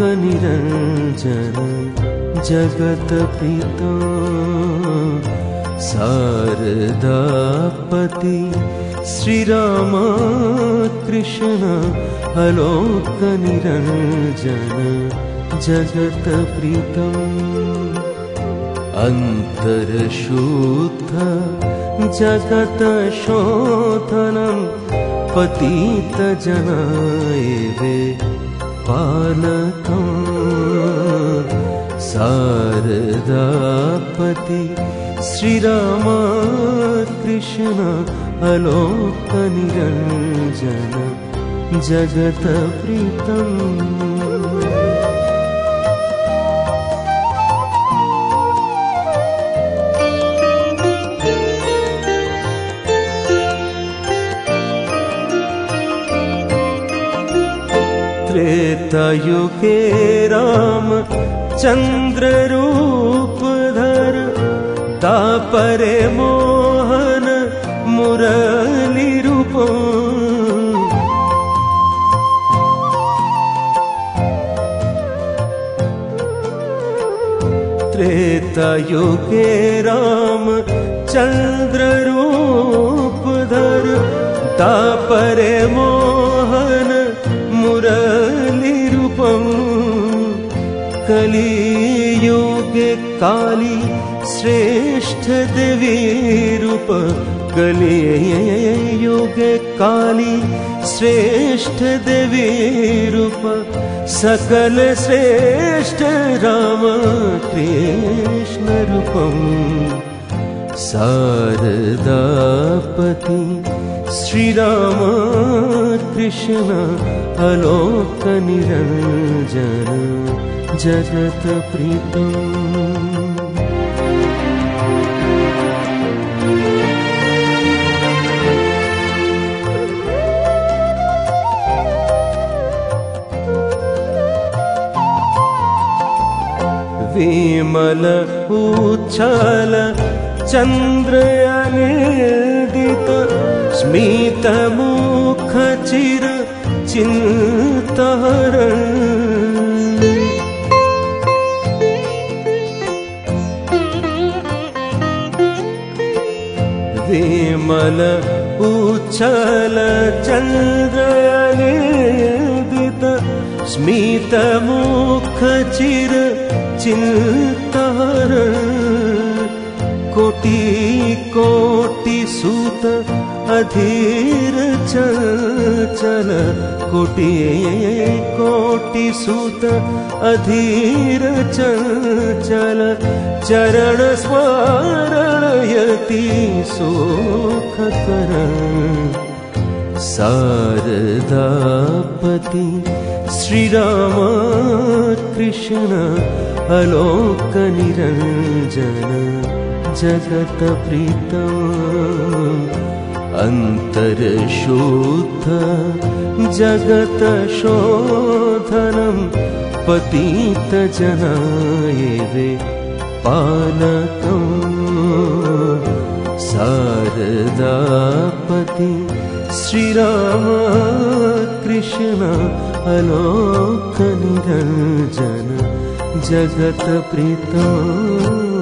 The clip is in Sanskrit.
निरञ्जन जगत्प्रीतं शारदापति श्रीराम कृष्ण अलोक निरञ्जन जगत्प्रीतम् अन्तरशुद्ध जगत्शोधनं पतितजनाय पालकं शारदापति श्रीराम कृष्ण अलोक निरञ्जन जगत्प्रीतम् त्रेतायुगे राम चंद्र रूपधर दापरे मोहन मुरली रूप त्रेतायुगे राम चंद्र रूपधर दापरे मोहन मुरली रूपं कलियुगे काली श्रेष्ठ देवी रूप कलियुगे काली श्रेष्ठ देवी रूप सकल श्रेष्ठ राम कृष्ण रूपं शारदापति श्रीराम कृष्ण अलोक निरञ्जन जगत्प्रीतम् विमल उच्छल चन्द्रनिर्दित स्मित मुख चिर चिन्तहरण विमल उच्छल चन्द्रनिर्दित स्मित मुख चिर चिन्तहरण कोटि कोटि सूत अधीर चल कोटि कोटि सूत अधीर चल चरण स्मरणयति सुखकर शारदापति श्रीराम कृष्ण अलोक निरञ्जन जगत्प्रीतम् अन्तरशुद्ध जगत्शोधनं पतितजनाय पालकं शारदापति श्रीराम कृष्ण अलोक निरञ्जन जगत्प्रीतम्